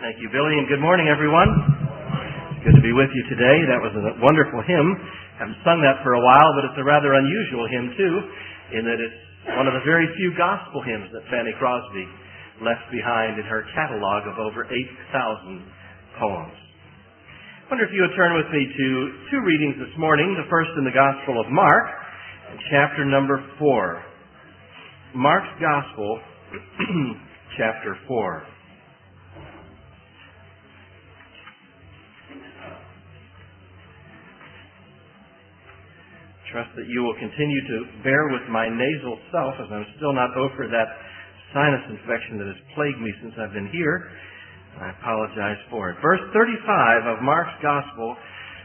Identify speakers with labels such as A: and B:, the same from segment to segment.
A: Thank you, Billy, and good morning, everyone. It's good to be with you today. That was a wonderful hymn. I haven't sung that for a while, but it's a rather unusual hymn, too, in that it's one of the very few gospel hymns that Fanny Crosby left behind in her catalog of over 8,000 poems. I wonder if you would turn with me to two readings this morning, the first in the Gospel of Mark, chapter number 4. Mark's Gospel, chapter 4. Trust that you will continue to bear with my nasal self as I'm still not over that sinus infection that has plagued me since I've been here. I apologize for it. Verse 35 of Mark's Gospel,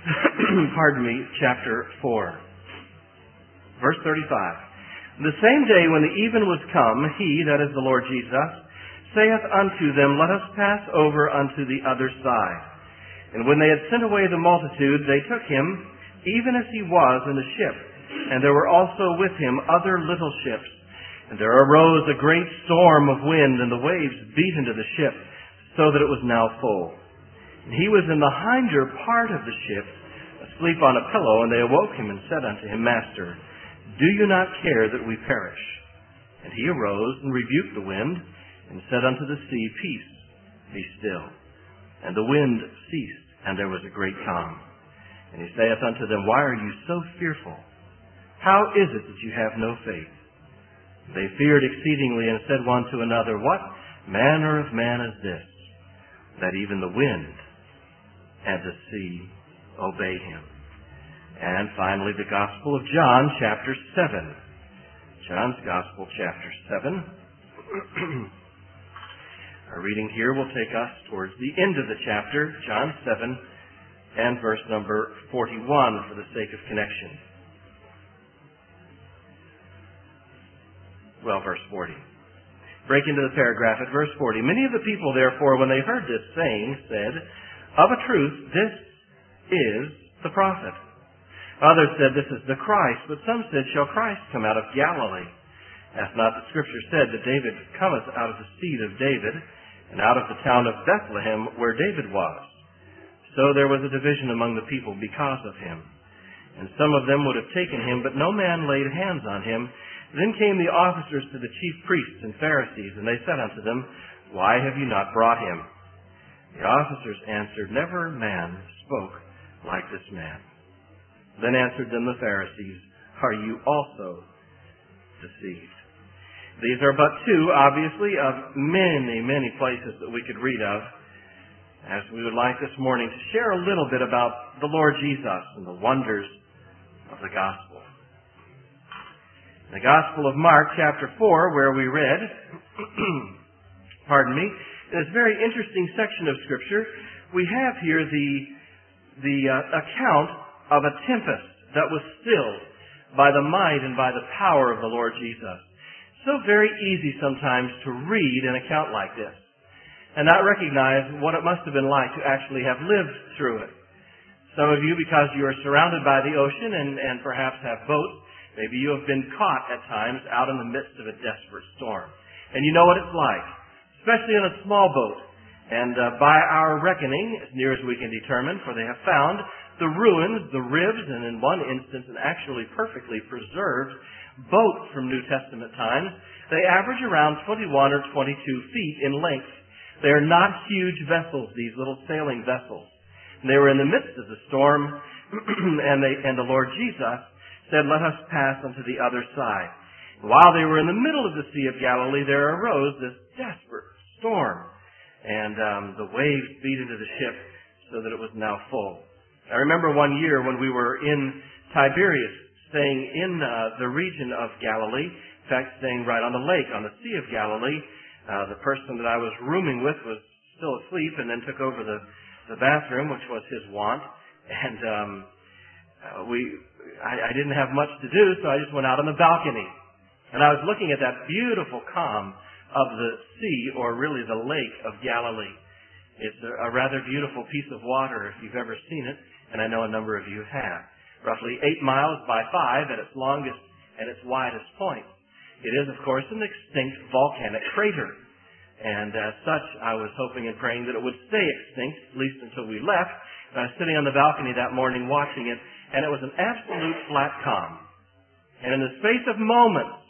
A: chapter 4. Verse 35. The same day when the even was come, he, that is the Lord Jesus, saith unto them, Let us pass over unto the other side. And when they had sent away the multitude, they took him, even as he was in the ship, and there were also with him other little ships. And there arose a great storm of wind, and the waves beat into the ship, so that it was now full. And he was in the hinder part of the ship, asleep on a pillow, and they awoke him and said unto him, Master, do you not care that we perish? And he arose and rebuked the wind, and said unto the sea, Peace, be still. And the wind ceased, and there was a great calm. And he saith unto them, Why are you so fearful? How is it that you have no faith? They feared exceedingly, and said one to another, What manner of man is this, that even the wind and the sea obey him? And finally, the Gospel of John, chapter 7. John's Gospel, chapter 7. Our reading here will take us towards the end of the chapter, John 7, and verse number 41 for the sake of connection. Well, verse 40. Break into the paragraph at verse 40. Many of the people, therefore, when they heard this saying, said, Of a truth, this is the prophet. Others said, This is the Christ. But some said, Shall Christ come out of Galilee? Hath not the Scripture said that David cometh out of the seed of David, and out of the town of Bethlehem, where David was? So there was a division among the people because of him. And some of them would have taken him, but no man laid hands on him. Then came the officers to the chief priests and Pharisees, and they said unto them, Why have you not brought him? The officers answered, Never man spoke like this man. Then answered them the Pharisees, Are you also deceived? These are but two, obviously, of many, many places that we could read of, as we would like this morning to share a little bit about the Lord Jesus and the wonders of the gospel. In the Gospel of Mark, chapter 4, where we read, in this very interesting section of Scripture, we have here the account of a tempest that was stilled by the might and by the power of the Lord Jesus. So very easy sometimes to read an account like this and not recognize what it must have been like to actually have lived through it. Some of you, because you are surrounded by the ocean and perhaps have boats, maybe you have been caught at times out in the midst of a desperate storm. And you know what it's like, especially in a small boat. And by our reckoning, as near as we can determine, for they have found the ruins, the ribs, and in one instance an actually perfectly preserved boat from New Testament times, they average around 21 or 22 feet in length. They are not huge vessels, these little sailing vessels. And they were in the midst of the storm, and the Lord Jesus said, Let us pass unto the other side. And while they were in the middle of the Sea of Galilee, there arose this desperate storm. And the waves beat into the ship so that it was now full. I remember one year when we were in Tiberias, staying in the region of Galilee, in fact, staying right on the lake, on the Sea of Galilee. The person that I was rooming with was still asleep and then took over the bathroom, which was his wont. And I didn't have much to do, so I just went out on the balcony. And I was looking at that beautiful calm of the sea, or really the lake of Galilee. It's a rather beautiful piece of water if you've ever seen it, and I know a number of you have. Roughly 8 miles by 5 at its longest and its widest point. It is, of course, an extinct volcanic crater. And as such, I was hoping and praying that it would stay extinct, at least until we left. And I was sitting on the balcony that morning watching it, and it was an absolute flat calm. And in the space of moments,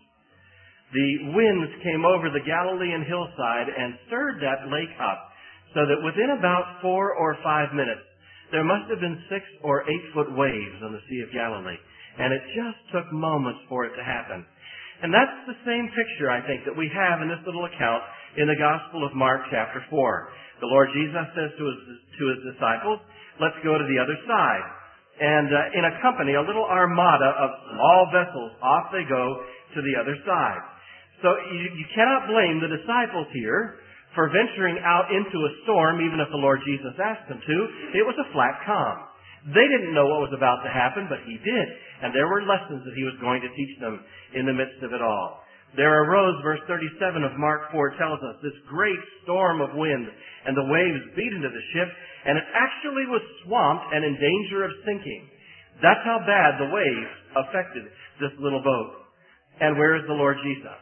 A: the winds came over the Galilean hillside and stirred that lake up, so that within about 4 or 5 minutes, there must have been 6 or 8 foot waves on the Sea of Galilee. And it just took moments for it to happen. And that's the same picture, I think, that we have in this little account in the Gospel of Mark chapter 4. The Lord Jesus says to his disciples, let's go to the other side. And in a company, a little armada of small vessels, off they go to the other side. So you cannot blame the disciples here for venturing out into a storm, even if the Lord Jesus asked them to. It was a flat calm. They didn't know what was about to happen, but He did. And there were lessons that He was going to teach them in the midst of it all. There arose, verse 37 of Mark 4 tells us, this great storm of wind, and the waves beat into the ship, and it actually was swamped and in danger of sinking. That's how bad the waves affected this little boat. And where is the Lord Jesus?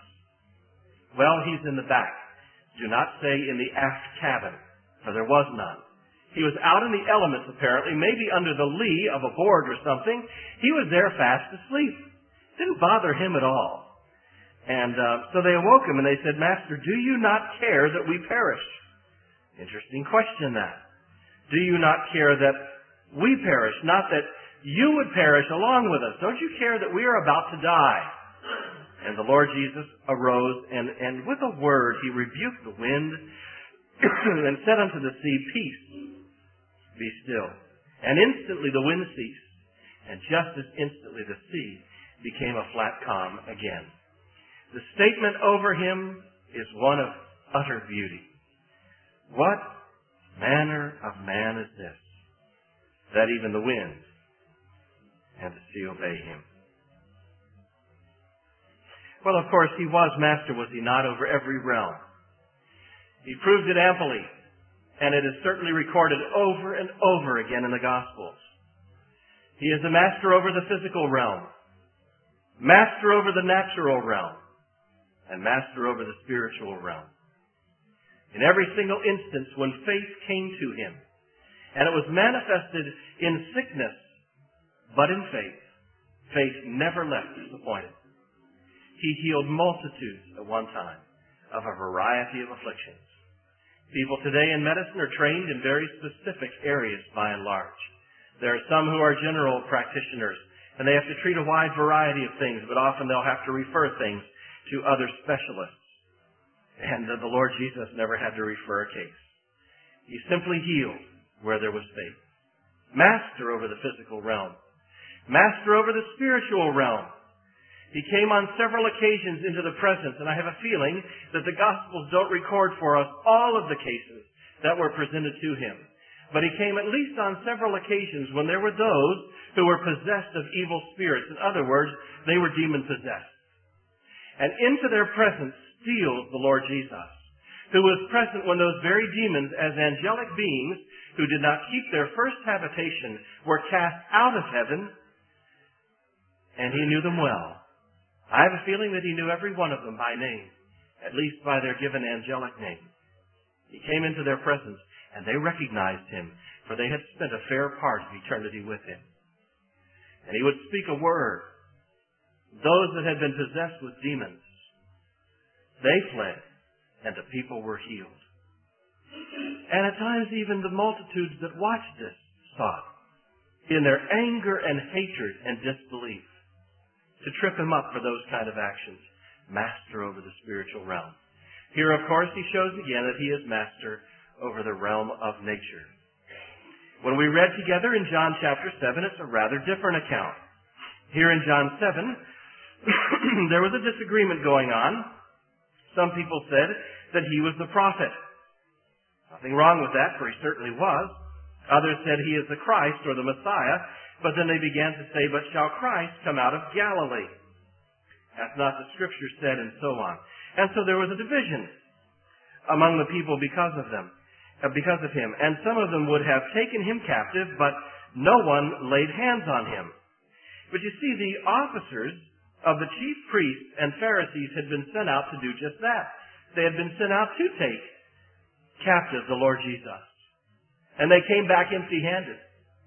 A: Well, He's in the back. Do not say in the aft cabin, for there was none. He was out in the elements, apparently, maybe under the lee of a board or something. He was there fast asleep. Didn't bother Him at all. And so they awoke Him and they said, Master, do you not care that we perish? Interesting question, that. Do you not care that we perish? Not that you would perish along with us. Don't you care that we are about to die? And the Lord Jesus arose, and with a word He rebuked the wind and said unto the sea, Peace, be still. And instantly the wind ceased, and just as instantly the sea became a flat calm again. The statement over him is one of utter beauty. What manner of man is this, that even the wind and the sea obey Him? Well, of course, He was master, was He not, over every realm. He proved it amply, and it is certainly recorded over and over again in the Gospels. He is the master over the physical realm, master over the natural realm, and master over the spiritual realm. In every single instance when faith came to Him, and it was manifested in sickness, but in faith, faith never left disappointed. He healed multitudes at one time of a variety of afflictions. People today in medicine are trained in very specific areas by and large. There are some who are general practitioners, and they have to treat a wide variety of things, but often they'll have to refer things to other specialists. And the Lord Jesus never had to refer a case. He simply healed where there was faith. Master over the physical realm. Master over the spiritual realm. He came on several occasions into the presence, and I have a feeling that the Gospels don't record for us all of the cases that were presented to Him. But He came at least on several occasions when there were those who were possessed of evil spirits. In other words, they were demon-possessed. And into their presence steals the Lord Jesus, who was present when those very demons, as angelic beings who did not keep their first habitation, were cast out of heaven, and He knew them well. I have a feeling that He knew every one of them by name, at least by their given angelic name. He came into their presence, and they recognized Him, for they had spent a fair part of eternity with Him. And He would speak a word. Those that had been possessed with demons, they fled, and the people were healed. And at times even the multitudes that watched this sought, in their anger and hatred and disbelief, to trip Him up for those kind of actions. Master over the spiritual realm. Here, of course, He shows again that He is master over the realm of nature. When we read together in John chapter 7, it's a rather different account. Here in John 7, there was a disagreement going on. Some people said that He was the prophet. Nothing wrong with that, for He certainly was. Others said He is the Christ or the Messiah. But then they began to say, but shall Christ come out of Galilee? Hath not the Scripture said, and so on. And so there was a division among the people because of Him. And some of them would have taken Him captive, but no one laid hands on Him. But you see, the officers of the chief priests and Pharisees had been sent out to do just that. They had been sent out to take captive the Lord Jesus. And they came back empty-handed.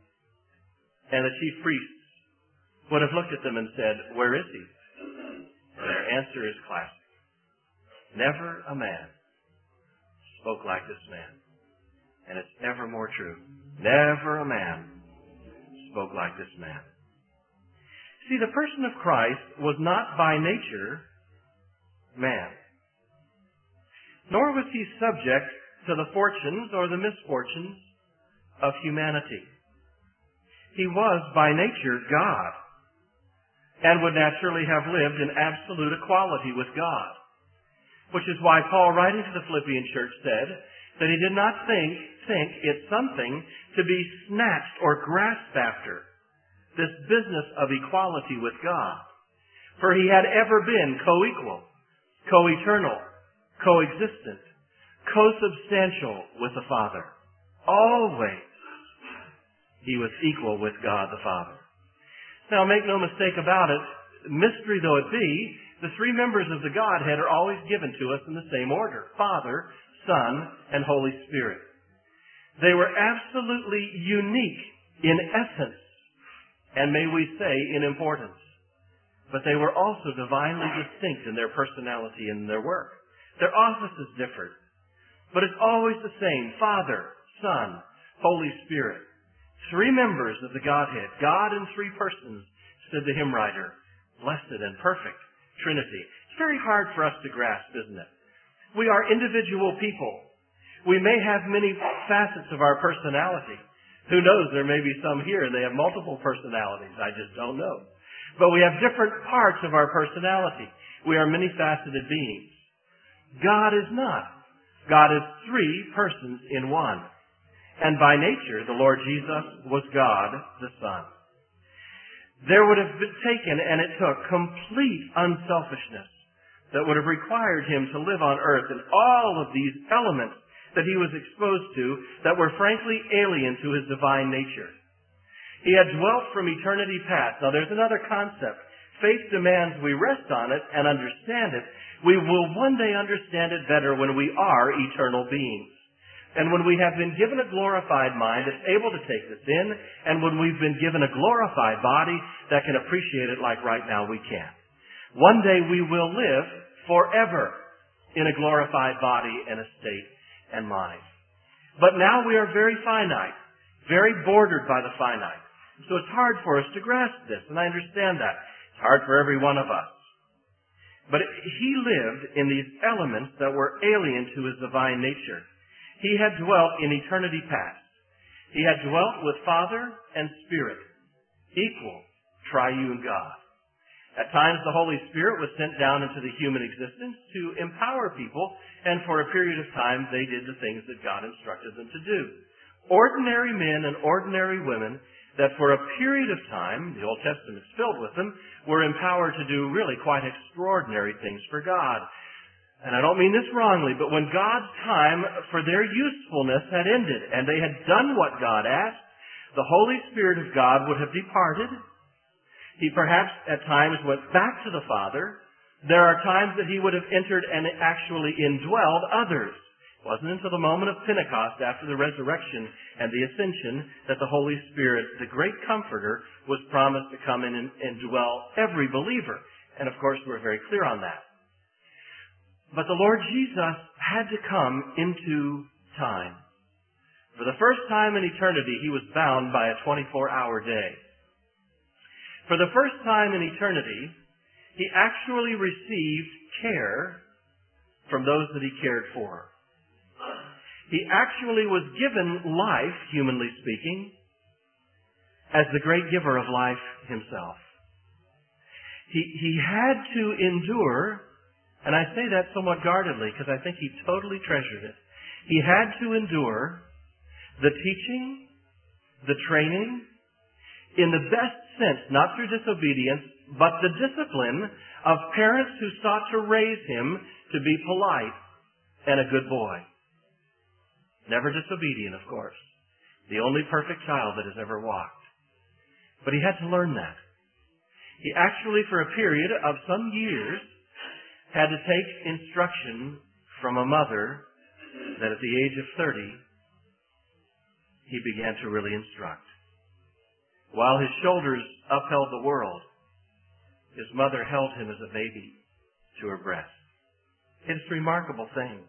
A: And the chief priests would have looked at them and said, "Where is he?" And their answer is classic. Never a man spoke like this man. And it's ever more true. Never a man spoke like this man. See, the person of Christ was not by nature man. Nor was he subject to the fortunes or the misfortunes of humanity. He was by nature God, and would naturally have lived in absolute equality with God. Which is why Paul, writing to the Philippian church, said that he did not think it something to be snatched or grasped after, this business of equality with God. For he had ever been co-equal, co-eternal, co-existent, co-substantial with the Father. Always he was equal with God the Father. Now, make no mistake about it, mystery though it be, the three members of the Godhead are always given to us in the same order: Father, Son, and Holy Spirit. They were absolutely unique in essence, and may we say in importance. But they were also divinely distinct in their personality and their work. Their offices differed, but it's always the same: Father, Son, Holy Spirit. Three members of the Godhead, God in three persons, said the hymn writer. Blessed and perfect Trinity. It's very hard for us to grasp, isn't it? We are individual people. We may have many facets of our personality. Who knows, there may be some here and they have multiple personalities. I just don't know. But we have different parts of our personality. We are many-faceted beings. God is not. God is three persons in one. And by nature, the Lord Jesus was God the Son. There would have been taken, and it took, complete unselfishness that would have required him to live on earth in all of these elements that he was exposed to that were frankly alien to his divine nature. He had dwelt from eternity past. Now there's another concept. Faith demands we rest on it and understand it. We will one day understand it better when we are eternal beings. And when we have been given a glorified mind that's able to take this in, and when we've been given a glorified body that can appreciate it like right now we can. One day we will live forever in a glorified body and a state and mind. But now we are very finite, very bordered by the finite. So it's hard for us to grasp this, and I understand that. It's hard for every one of us. But he lived in these elements that were alien to his divine nature. He had dwelt in eternity past. He had dwelt with Father and Spirit, equal, triune God. At times the Holy Spirit was sent down into the human existence to empower people, and for a period of time they did the things that God instructed them to do. Ordinary men and ordinary women that for a period of time, the Old Testament is filled with them, were empowered to do really quite extraordinary things for God. And I don't mean this wrongly, but when God's time for their usefulness had ended and they had done what God asked, the Holy Spirit of God would have departed. He perhaps at times went back to the Father. There are times that he would have entered and actually indwelled others. It wasn't until the moment of Pentecost after the resurrection and the ascension that the Holy Spirit, the great Comforter, was promised to come in and dwell every believer. And of course we're very clear on that. But the Lord Jesus had to come into time. For the first time in eternity, he was bound by a 24-hour day. For the first time in eternity, he actually received care from those that he cared for. He actually was given life, humanly speaking, as the great giver of life himself. He had to endure. And I say that somewhat guardedly because I think he totally treasured it. He had to endure the teaching, the training, in the best sense, not through disobedience, but the discipline of parents who sought to raise him to be polite and a good boy. Never disobedient, of course. The only perfect child that has ever walked. But he had to learn that. He actually, for a period of some years, had to take instruction from a mother that at the age of 30, he began to really instruct. While his shoulders upheld the world, his mother held him as a baby to her breast. It's a remarkable thing.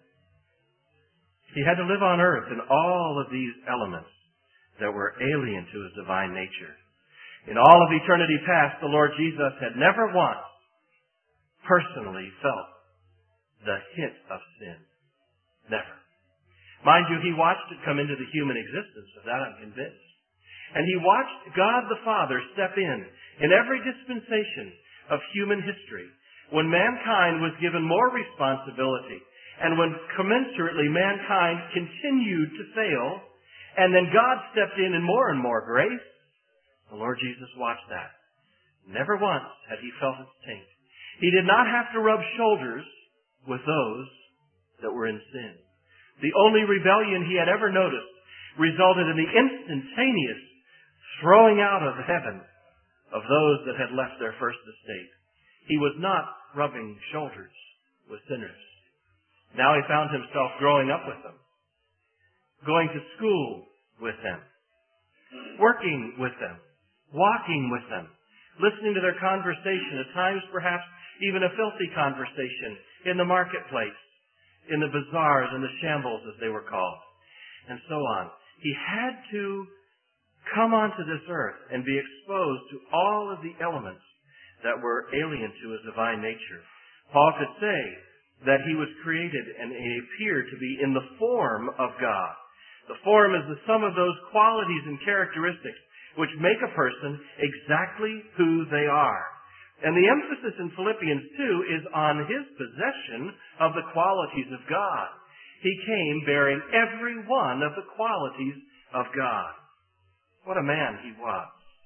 A: He had to live on earth in all of these elements that were alien to his divine nature. In all of eternity past, the Lord Jesus had never once personally felt the hint of sin. Never. Mind you, he watched it come into the human existence. Of that I'm convinced. And he watched God the Father step in every dispensation of human history, when mankind was given more responsibility, and when commensurately mankind continued to fail, and then God stepped in more and more grace, the Lord Jesus watched that. Never once had he felt its taint. He did not have to rub shoulders with those that were in sin. The only rebellion he had ever noticed resulted in the instantaneous throwing out of heaven of those that had left their first estate. He was not rubbing shoulders with sinners. Now he found himself growing up with them, going to school with them, working with them, walking with them, listening to their conversation, at times perhaps even a filthy conversation, in the marketplace, in the bazaars and the shambles as they were called, and so on. He had to come onto this earth and be exposed to all of the elements that were alien to his divine nature. Paul could say that he was created and he appeared to be in the form of God. The form is the sum of those qualities and characteristics which make a person exactly who they are. And the emphasis in Philippians 2 is on his possession of the qualities of God. He came bearing every one of the qualities of God. What a man he was.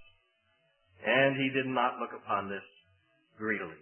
A: And he did not look upon this greedily.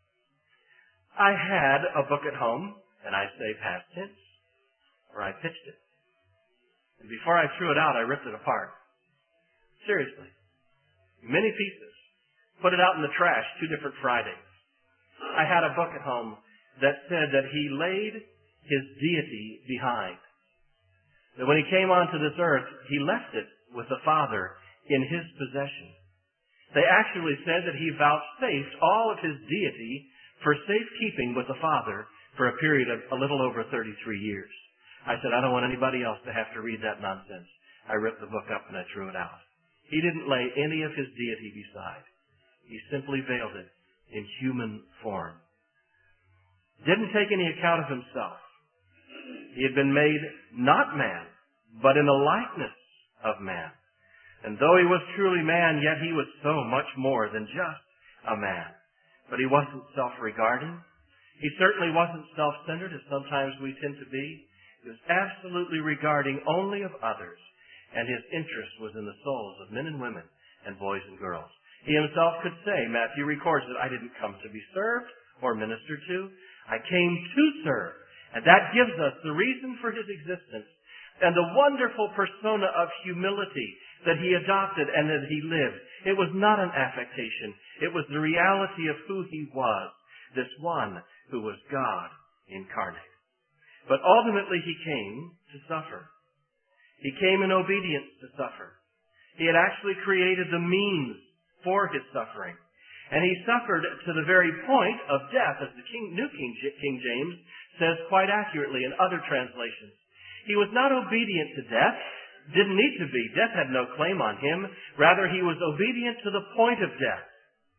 A: I had a book at home, and I say past tense, or I pitched it. And before I threw it out, I ripped it apart. Seriously. Many pieces. Put it out in the trash 2 different Fridays. I had a book at home that said that he laid his deity behind. That when he came onto this earth, he left it with the Father in his possession. They actually said that he vouchsafed all of his deity for safekeeping with the Father for a period of a little over 33 years. I said, I don't want anybody else to have to read that nonsense. I ripped the book up and I threw it out. He didn't lay any of his deity beside. He simply veiled it in human form. Didn't take any account of himself. He had been made not man, but in the likeness of man. And though he was truly man, yet he was so much more than just a man. But he wasn't self-regarding. He certainly wasn't self-centered, as sometimes we tend to be. He was absolutely regarding only of others. And his interest was in the souls of men and women and boys and girls. He himself could say, Matthew records that I didn't come to be served or ministered to. I came to serve. And that gives us the reason for his existence and the wonderful persona of humility that he adopted and that he lived. It was not an affectation. It was the reality of who he was, this one who was God incarnate. But ultimately he came to suffer. He came in obedience to suffer. He had actually created the means for his suffering. And he suffered to the very point of death, as the New King James says quite accurately in other translations. He was not obedient to death, didn't need to be. Death had no claim on him. Rather, he was obedient to the point of death.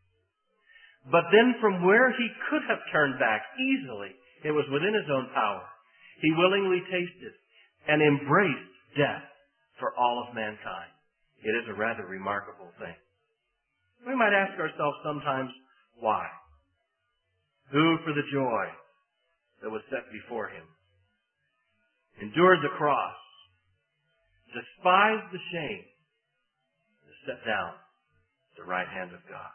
A: But then from where he could have turned back easily, it was within his own power. He willingly tasted and embraced death for all of mankind. It is a rather remarkable thing. We might ask ourselves sometimes, why? Who, for the joy that was set before him, endured the cross, despised the shame, and sat down at the right hand of God.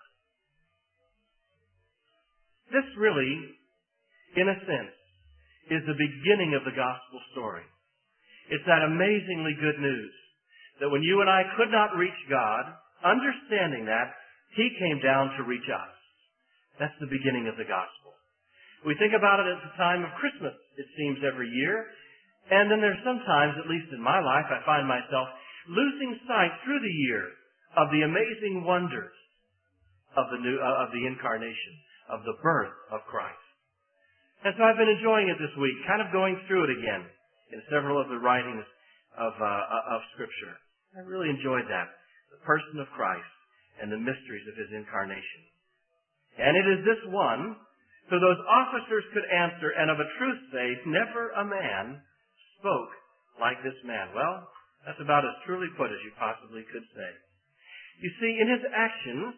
A: This really, in a sense, is the beginning of the gospel story. It's that amazingly good news that when you and I could not reach God, understanding that, he came down to reach us. That's the beginning of the gospel. We think about it at the time of Christmas it seems, every year. And then there's sometimes, at least in my life, I find myself losing sight through the year of the amazing wonders of the incarnation, of the birth of Christ. And so I've been enjoying it this week, kind of going through it again in several of the writings of Scripture. I really enjoyed that, the person of Christ and the mysteries of His incarnation. And it is this one who those officers could answer, and of a truth say, never a man spoke like this man. Well, that's about as truly put as you possibly could say. You see, in His actions,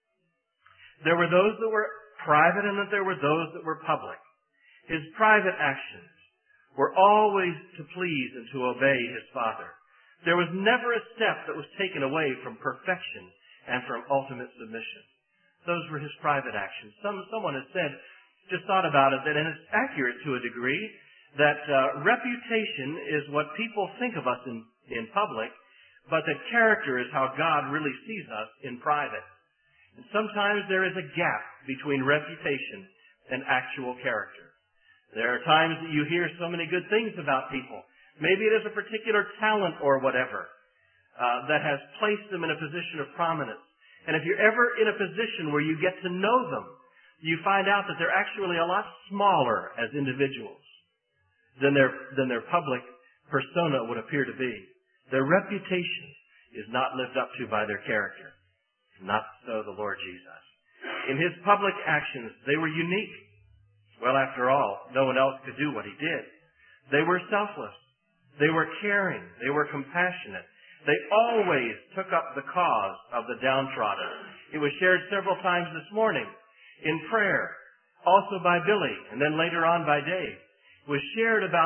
A: there were those that were private and that there were those that were public. His private actions were always to please and to obey His Father. There was never a step that was taken away from perfection and from ultimate submission. Those were His private actions. Someone has said, just thought about it, that, and it's accurate to a degree, that reputation is what people think of us in public, but that character is how God really sees us in private. And sometimes there is a gap between reputation and actual character. There are times that you hear so many good things about people. Maybe it is a particular talent or whatever that has placed them in a position of prominence. And if you're ever in a position where you get to know them, you find out that they're actually a lot smaller as individuals than their public persona would appear to be. Their reputation is not lived up to by their character. Not so the Lord Jesus. In His public actions, they were unique. Well, after all, no one else could do what He did. They were selfless. They were caring. They were compassionate. They always took up the cause of the downtrodden. It was shared several times this morning in prayer, also by Billy, and then later on by Dave. It was shared about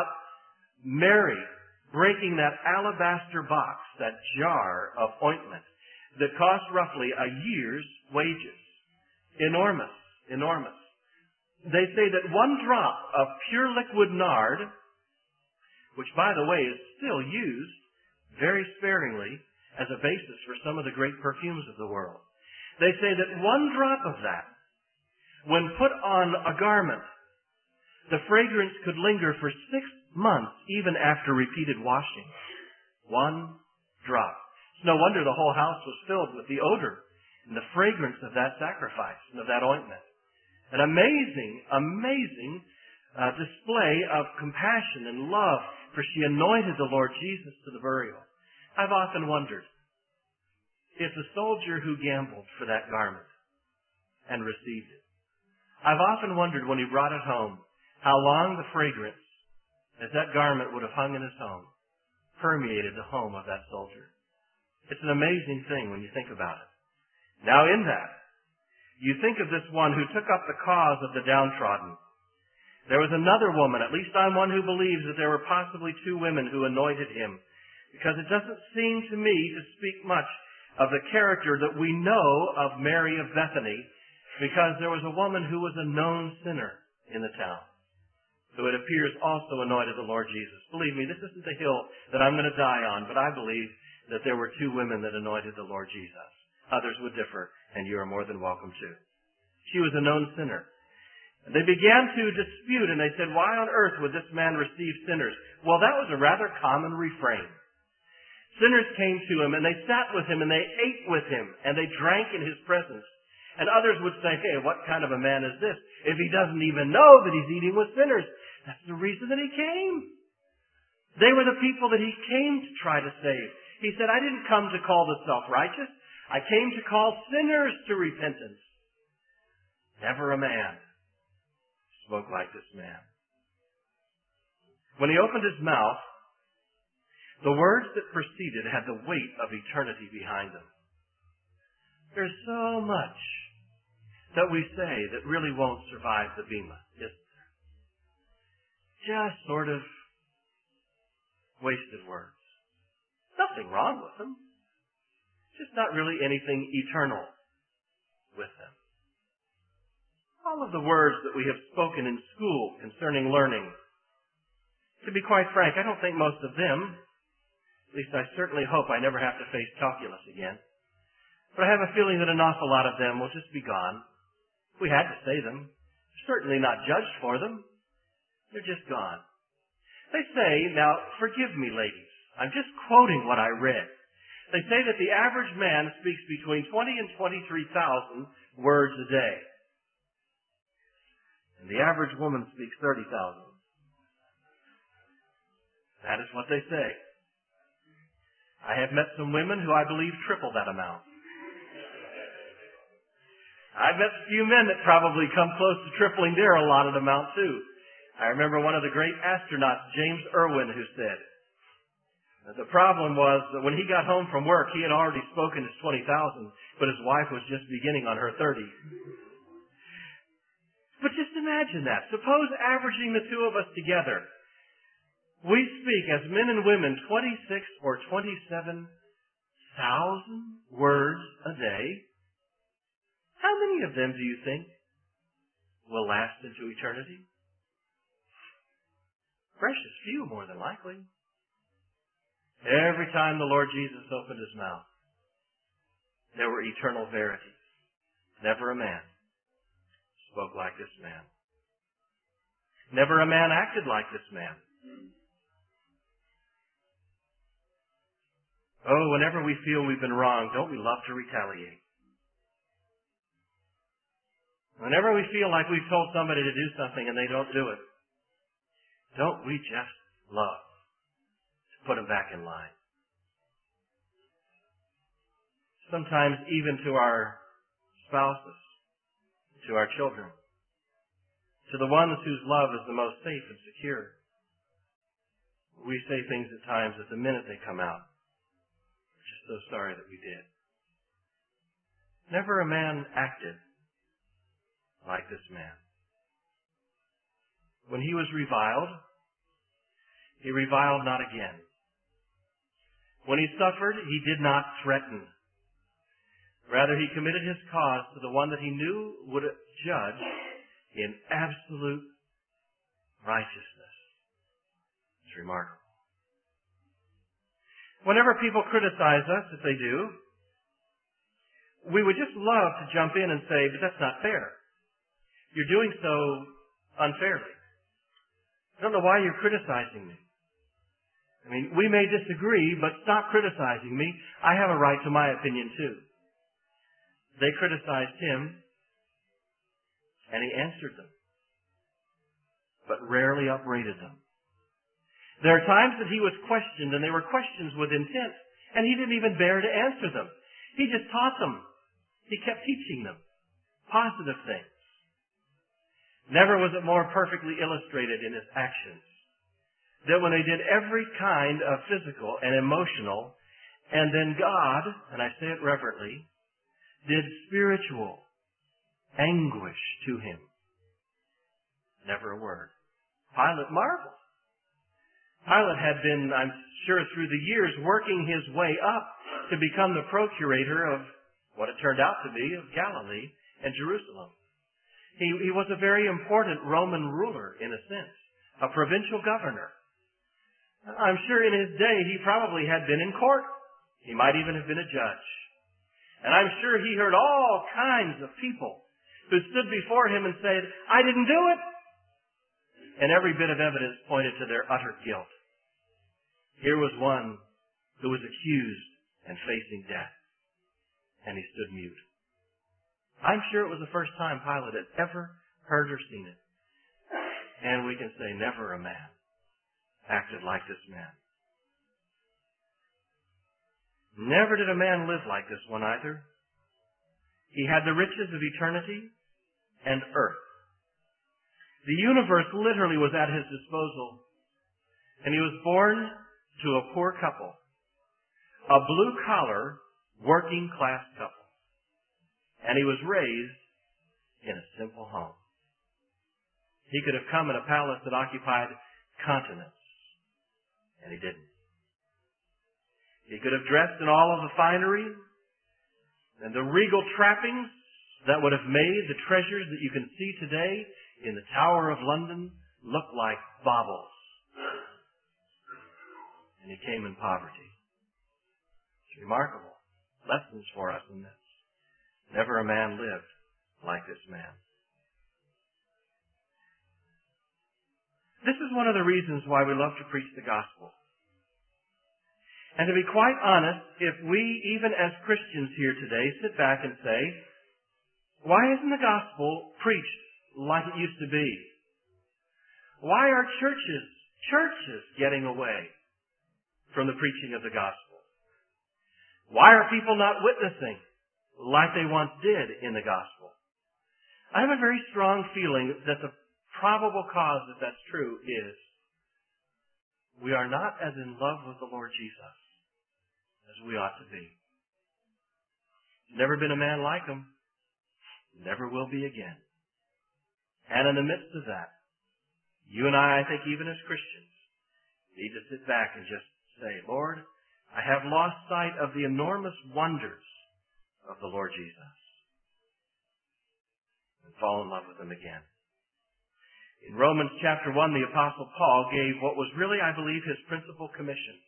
A: Mary breaking that alabaster box, that jar of ointment that cost roughly a year's wages. Enormous, enormous. They say that one drop of pure liquid nard, which by the way is still used very sparingly as a basis for some of the great perfumes of the world. They say that one drop of that, when put on a garment, the fragrance could linger for 6 months even after repeated washing. One drop. It's no wonder the whole house was filled with the odor and the fragrance of that sacrifice and of that ointment. An amazing display of compassion and love, for she anointed the Lord Jesus to the burial. I've often wondered if the soldier who gambled for that garment and received it, I've often wondered when he brought it home, how long the fragrance, as that garment would have hung in his home, permeated the home of that soldier. It's an amazing thing when you think about it. Now in that, you think of this one who took up the cause of the downtrodden. There was another woman, at least I'm one who believes that there were possibly 2 women who anointed Him, because it doesn't seem to me to speak much of the character that we know of Mary of Bethany, because there was a woman who was a known sinner in the town, who it appears also anointed the Lord Jesus. Believe me, this isn't the hill that I'm going to die on, but I believe that there were 2 women that anointed the Lord Jesus. Others would differ, and you are more than welcome to. She was a known sinner. They began to dispute, and they said, why on earth would this man receive sinners? Well, that was a rather common refrain. Sinners came to Him, and they sat with Him, and they ate with Him, and they drank in His presence. And others would say, hey, what kind of a man is this if he doesn't even know that he's eating with sinners? That's the reason that He came. They were the people that He came to try to save. He said, I didn't come to call the self-righteous. I came to call sinners to repentance. Never a man spoke like this man. When He opened His mouth, the words that proceeded had the weight of eternity behind them. There's so much that we say that really won't survive the bema, isn't there? Just sort of wasted words. Nothing wrong with them. Just not really anything eternal with them. All of the words that we have spoken in school concerning learning, to be quite frank, I don't think most of them, at least I certainly hope I never have to face calculus again, but I have a feeling that an awful lot of them will just be gone. We had to say them. Certainly not judged for them. They're just gone. They say, now, forgive me, ladies, I'm just quoting what I read. They say that the average man speaks between 20 and 23,000 words a day. And the average woman speaks 30,000. That is what they say. I have met some women who I believe triple that amount. I've met a few men that probably come close to tripling their allotted amount too. I remember one of the great astronauts, James Irwin, who said that the problem was that when he got home from work, he had already spoken his 20,000, but his wife was just beginning on her 30. But just imagine that. Suppose averaging the two of us together, we speak as men and women 26 or 27,000 words a day. How many of them do you think will last into eternity? Precious few, more than likely. Every time the Lord Jesus opened his mouth, there were eternal verities. Never a man spoke like this man. Never a man acted like this man. Oh, whenever we feel we've been wrong, don't we love to retaliate? Whenever we feel like we've told somebody to do something and they don't do it, don't we just love to put them back in line? Sometimes even to our spouses, to our children, to the ones whose love is the most safe and secure. We say things at times that the minute they come out, we're just so sorry that we did. Never a man acted like this man. When he was reviled, he reviled not again. When he suffered, he did not threaten. Rather, he committed his cause to the one that he knew would judge in absolute righteousness. It's remarkable. Whenever people criticize us, if they do, we would just love to jump in and say, but that's not fair. You're doing so unfairly. I don't know why you're criticizing me. I mean, we may disagree, but stop criticizing me. I have a right to my opinion too. They criticized him, and he answered them, but rarely upbraided them. There are times that he was questioned, and they were questions with intent, and he didn't even bear to answer them. He just taught them. He kept teaching them positive things. Never was it more perfectly illustrated in his actions that when they did every kind of physical and emotional, and then God, and I say it reverently, did spiritual anguish to him. Never a word. Pilate marveled. Pilate had been, I'm sure, through the years working his way up to become the procurator of what it turned out to be of Galilee and Jerusalem. He was a very important Roman ruler, in a sense, a provincial governor. I'm sure in his day he probably had been in court. He might even have been a judge. And I'm sure he heard all kinds of people who stood before him and said, I didn't do it. And every bit of evidence pointed to their utter guilt. Here was one who was accused and facing death. And he stood mute. I'm sure it was the first time Pilate had ever heard or seen it. And we can say never a man acted like this man. Never did a man live like this one either. He had the riches of eternity and earth. The universe literally was at his disposal. And he was born to a poor couple, a blue-collar, working-class couple. And he was raised in a simple home. He could have come in a palace that occupied continents, and he didn't. He could have dressed in all of the finery and the regal trappings that would have made the treasures that you can see today in the Tower of London look like baubles. And he came in poverty. It's remarkable. Lessons for us in this. Never a man lived like this man. This is one of the reasons why we love to preach the gospel. And to be quite honest, if we, even as Christians here today, sit back and say, why isn't the gospel preached like it used to be? Why are churches getting away from the preaching of the gospel? Why are people not witnessing like they once did in the gospel? I have a very strong feeling that the probable cause that that's true is we are not as in love with the Lord Jesus as we ought to be. Never been a man like him. Never will be again. And in the midst of that, you and I think even as Christians, need to sit back and just say, Lord, I have lost sight of the enormous wonders of the Lord Jesus. And fall in love with him again. In Romans chapter 1, the Apostle Paul gave what was really, I believe, his principal commission.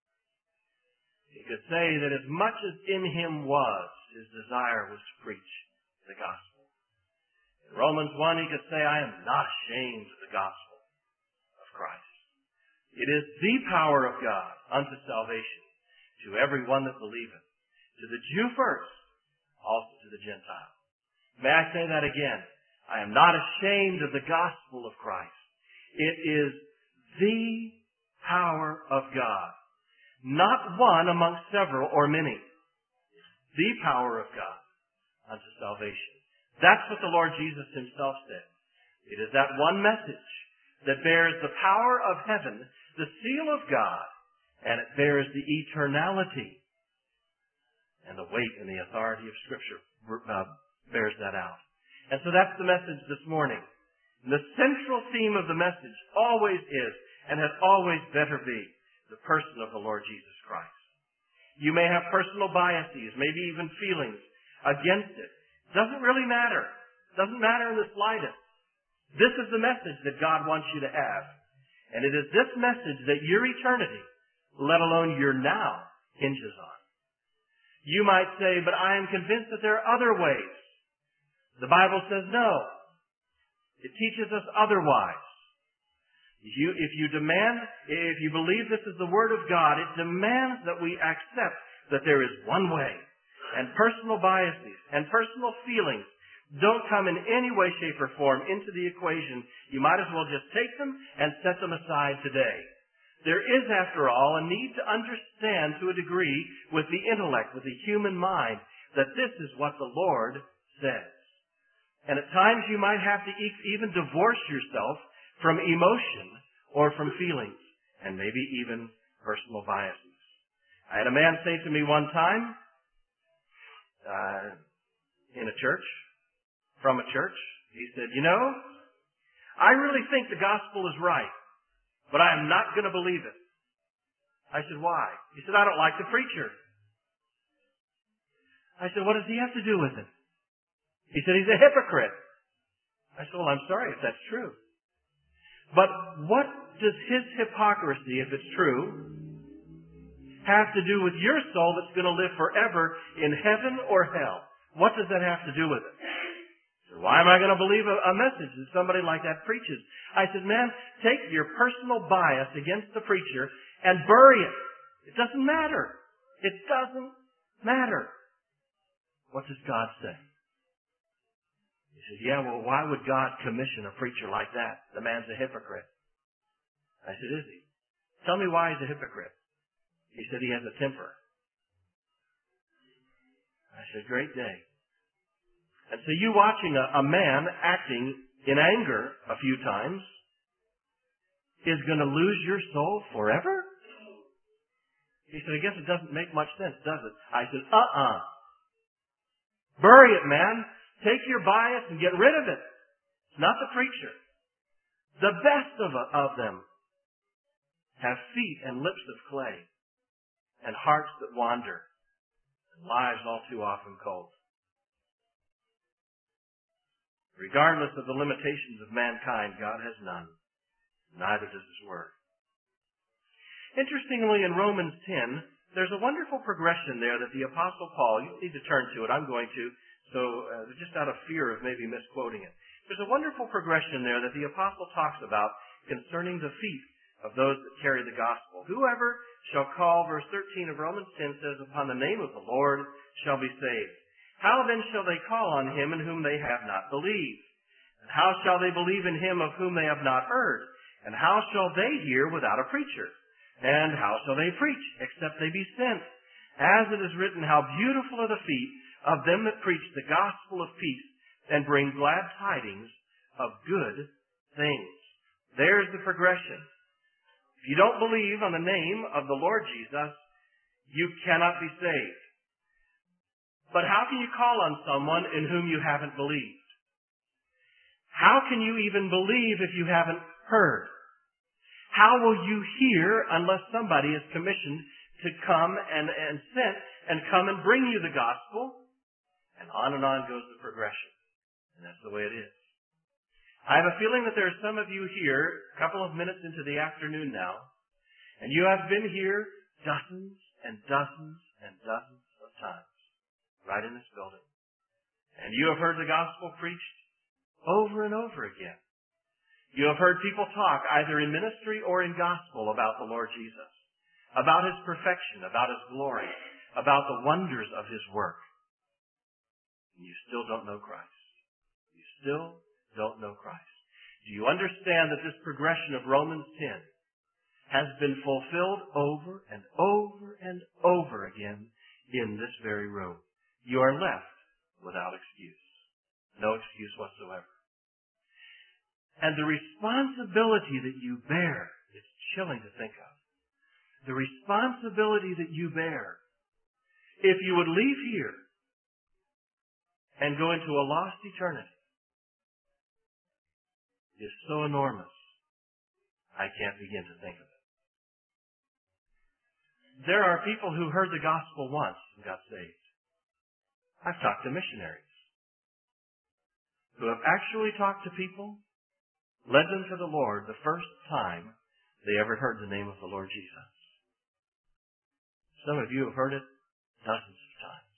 A: He could say that as much as in him was, his desire was to preach the gospel. In Romans 1, he could say, I am not ashamed of the gospel of Christ. It is the power of God unto salvation to every one that believeth, to the Jew first, also to the Gentile. May I say that again? I am not ashamed of the gospel of Christ. It is the power of God. Not one amongst several or many. The power of God unto salvation. That's what the Lord Jesus himself said. It is that one message that bears the power of heaven, the seal of God, and it bears the eternality. And the weight and the authority of Scripture bears that out. And so that's the message this morning. And the central theme of the message always is, and has always better be, the person of the Lord Jesus Christ. You may have personal biases, maybe even feelings against it. Doesn't really matter. Doesn't matter in the slightest. This is the message that God wants you to have. And it is this message that your eternity, let alone your now, hinges on. You might say, but I am convinced that there are other ways. The Bible says no. It teaches us otherwise. If you believe this is the Word of God, it demands that we accept that there is one way. And personal biases and personal feelings don't come in any way, shape, or form into the equation. You might as well just take them and set them aside today. There is, after all, a need to understand to a degree with the intellect, with the human mind, that this is what the Lord says. And at times you might have to even divorce yourself from emotion or from feelings, and maybe even personal biases. I had a man say to me one time, in a church, from a church, he said, I really think the gospel is right, but I am not going to believe it. I said, why? He said, I don't like the preacher. I said, what does he have to do with it? He said, he's a hypocrite. I said, well, I'm sorry if that's true. But what does his hypocrisy, if it's true, have to do with your soul that's going to live forever in heaven or hell? What does that have to do with it? So why am I going to believe a message that somebody like that preaches? I said, man, take your personal bias against the preacher and bury it. It doesn't matter. It doesn't matter. What does God say? He said, yeah, well, why would God commission a preacher like that? The man's a hypocrite. I said, is he? Tell me why he's a hypocrite. He said he has a temper. I said, great day. And so you watching a man acting in anger a few times is going to lose your soul forever? He said, I guess it doesn't make much sense, does it? I said, Bury it, man. Take your bias and get rid of it. It's not the preacher. The best of them have feet and lips of clay and hearts that wander and lives all too often cold. Regardless of the limitations of mankind, God has none. Neither does His Word. Interestingly, in Romans 10, there's a wonderful progression there that the Apostle Paul, you need to turn to it, I'm going to, just out of fear of maybe misquoting it. There's a wonderful progression there that the Apostle talks about concerning the feet of those that carry the gospel. Whoever shall call, verse 13 of Romans 10 says, upon the name of the Lord shall be saved. How then shall they call on him in whom they have not believed? And how shall they believe in him of whom they have not heard? And how shall they hear without a preacher? And how shall they preach, except they be sent? As it is written, how beautiful are the feet of them that preach the gospel of peace and bring glad tidings of good things. There's the progression. If you don't believe on the name of the Lord Jesus, you cannot be saved. But how can you call on someone in whom you haven't believed? How can you even believe if you haven't heard? How will you hear unless somebody is commissioned to come and sent and come and bring you the gospel? And on goes the progression. And that's the way it is. I have a feeling that there are some of you here, a couple of minutes into the afternoon now, and you have been here dozens and dozens and dozens of times, right in this building. And you have heard the gospel preached over and over again. You have heard people talk either in ministry or in gospel about the Lord Jesus, about his perfection, about his glory, about the wonders of his work. And you still don't know Christ. You still don't know Christ. Do you understand that this progression of Romans 10 has been fulfilled over and over and over again in this very room? You are left without excuse. No excuse whatsoever. And the responsibility that you bear, it's chilling to think of. The responsibility that you bear, if you would leave here and go into a lost eternity, is so enormous, I can't begin to think of it. There are people who heard the gospel once and got saved. I've talked to missionaries who have actually talked to people, led them to the Lord the first time they ever heard the name of the Lord Jesus. Some of you have heard it dozens of times.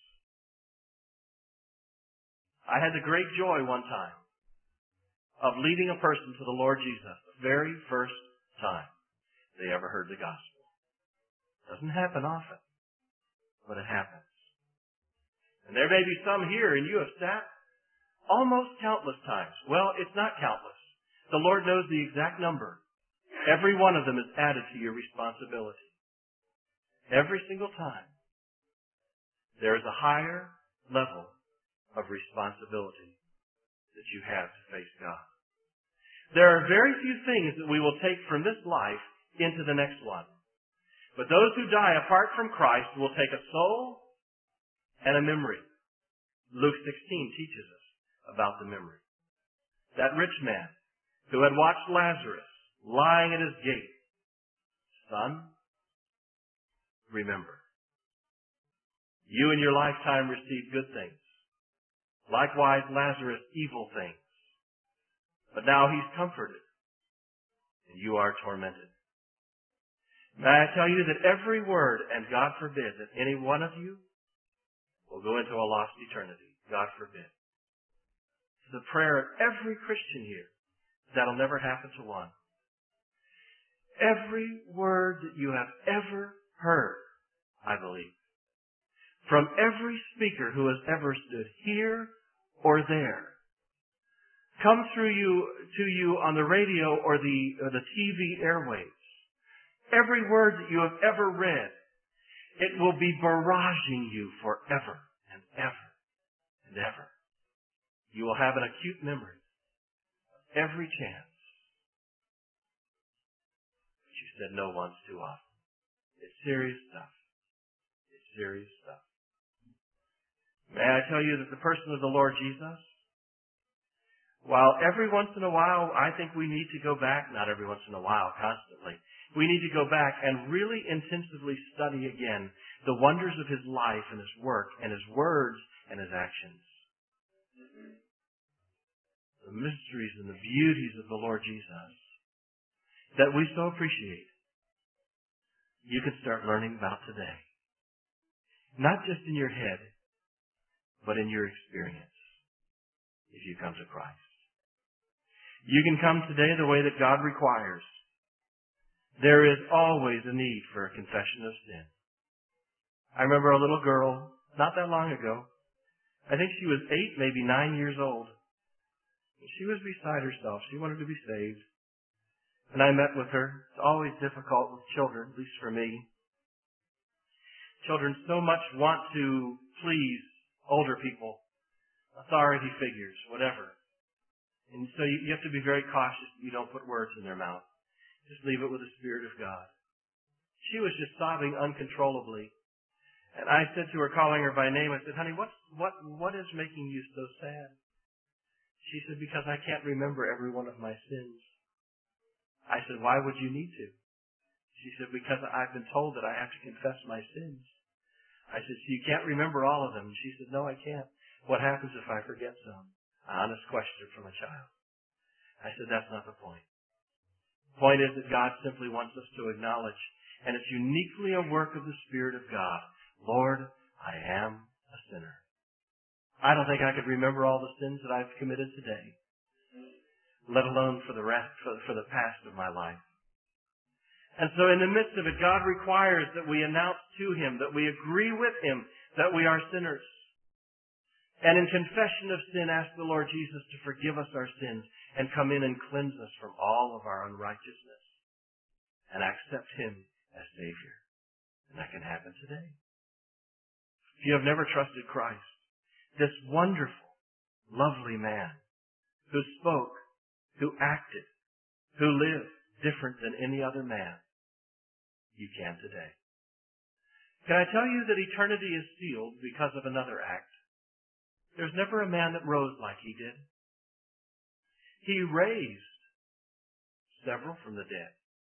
A: I had the great joy one time of leading a person to the Lord Jesus the very first time they ever heard the gospel. Doesn't happen often, but it happens. And there may be some here, and you have sat almost countless times. Well, it's not countless. The Lord knows the exact number. Every one of them is added to your responsibility. Every single time, there is a higher level of responsibility that you have to face God. There are very few things that we will take from this life into the next one. But those who die apart from Christ will take a soul and a memory. Luke 16 teaches us about the memory. That rich man who had watched Lazarus lying at his gate. Son, remember. You in your lifetime received good things. Likewise, Lazarus, evil things. But now he's comforted, and you are tormented. May I tell you that every word, and God forbid that any one of you will go into a lost eternity. God forbid. It's the prayer of every Christian here. That'll never happen to one. Every word that you have ever heard, I believe, from every speaker who has ever stood here or there, come through to you on the radio or the TV airwaves. Every word that you have ever read, it will be barraging you forever and ever and ever. You will have an acute memory of every chance. But you said no once too often. It's serious stuff. It's serious stuff. May I tell you that the person of the Lord Jesus, while every once in a while I think we need to go back, not every once in a while, constantly, we need to go back and really intensively study again the wonders of his life and his work and his words and his actions. The mysteries and the beauties of the Lord Jesus that we so appreciate, you can start learning about today. Not just in your head, but in your experience if you come to Christ. You can come today the way that God requires. There is always a need for a confession of sin. I remember a little girl, not that long ago. I think she was 8, maybe 9 years old. She was beside herself. She wanted to be saved. And I met with her. It's always difficult with children, at least for me. Children so much want to please older people, authority figures, whatever. And so you have to be very cautious that you don't put words in their mouth. Just leave it with the Spirit of God. She was just sobbing uncontrollably. And I said to her, calling her by name, I said, honey, what is making you so sad? She said, because I can't remember every one of my sins. I said, why would you need to? She said, because I've been told that I have to confess my sins. I said, so you can't remember all of them? And she said, no, I can't. What happens if I forget some? An honest question from a child. I said, that's not the point. The point is that God simply wants us to acknowledge, and it's uniquely a work of the Spirit of God. Lord, I am a sinner. I don't think I could remember all the sins that I've committed today, let alone for the past of my life. And so in the midst of it, God requires that we announce to Him, that we agree with Him that we are sinners. And in confession of sin, ask the Lord Jesus to forgive us our sins and come in and cleanse us from all of our unrighteousness and accept Him as Savior. And that can happen today. If you have never trusted Christ, this wonderful, lovely man who spoke, who acted, who lived different than any other man, you can today. Can I tell you that eternity is sealed because of another act? There's never a man that rose like he did. He raised several from the dead.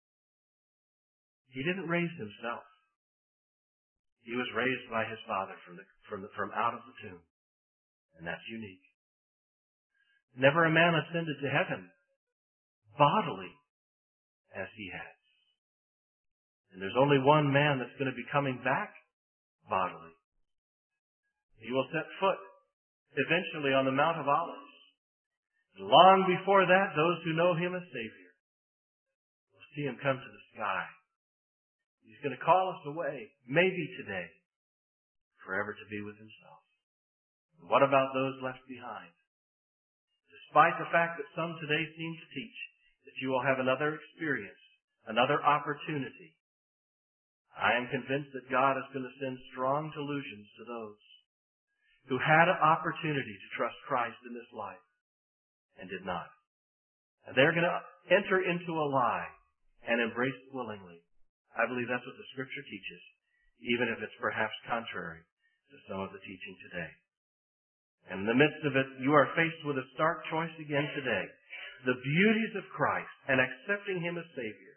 A: He didn't raise himself. He was raised by his Father from out of the tomb. And that's unique. Never a man ascended to heaven bodily as he has. And there's only one man that's going to be coming back bodily. He will set foot eventually on the Mount of Olives. Long before that, those who know Him as Savior will see Him come to the sky. He's going to call us away, maybe today, forever to be with Himself. What about those left behind? Despite the fact that some today seem to teach that you will have another experience, another opportunity, I am convinced that God is going to send strong delusions to those who had an opportunity to trust Christ in this life and did not. And they're going to enter into a lie and embrace it willingly. I believe that's what the Scripture teaches, even if it's perhaps contrary to some of the teaching today. And in the midst of it, you are faced with a stark choice again today. The beauties of Christ and accepting Him as Savior,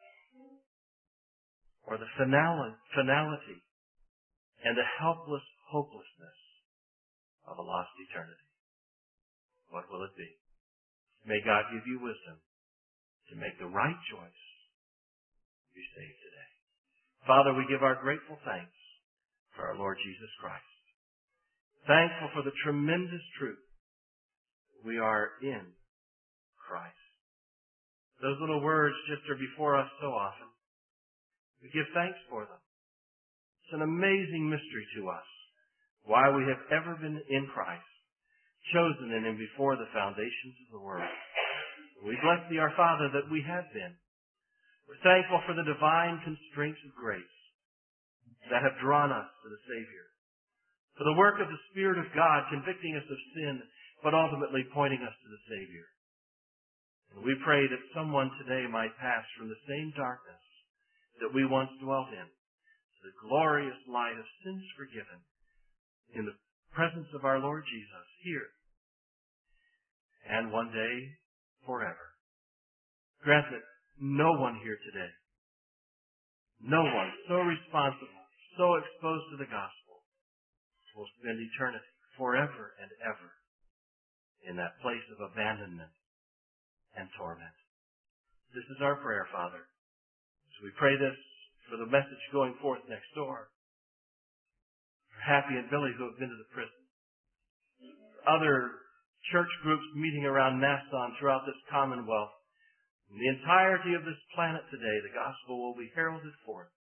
A: or the finality and the helpless hopelessness of a lost eternity. What will it be? May God give you wisdom to make the right choice to be saved today. Father, we give our grateful thanks for our Lord Jesus Christ. Thankful for the tremendous truth. We are in Christ. Those little words just are before us so often. We give thanks for them. It's an amazing mystery to us why we have ever been in Christ, chosen in Him before the foundations of the world. We bless Thee, our Father, that we have been. We're thankful for the divine constraints of grace that have drawn us to the Savior, for the work of the Spirit of God convicting us of sin, but ultimately pointing us to the Savior. And we pray that someone today might pass from the same darkness that we once dwelt in to the glorious light of sins forgiven in the presence of our Lord Jesus here and one day forever. Grant that no one here today, no one so responsible, so exposed to the gospel, will spend eternity forever and ever in that place of abandonment and torment. This is our prayer, Father. So we pray this for the message going forth next door, for Happy and Billy who have been to the prison, for other church groups meeting around Naasson throughout this commonwealth. In the entirety of this planet today, the gospel will be heralded forth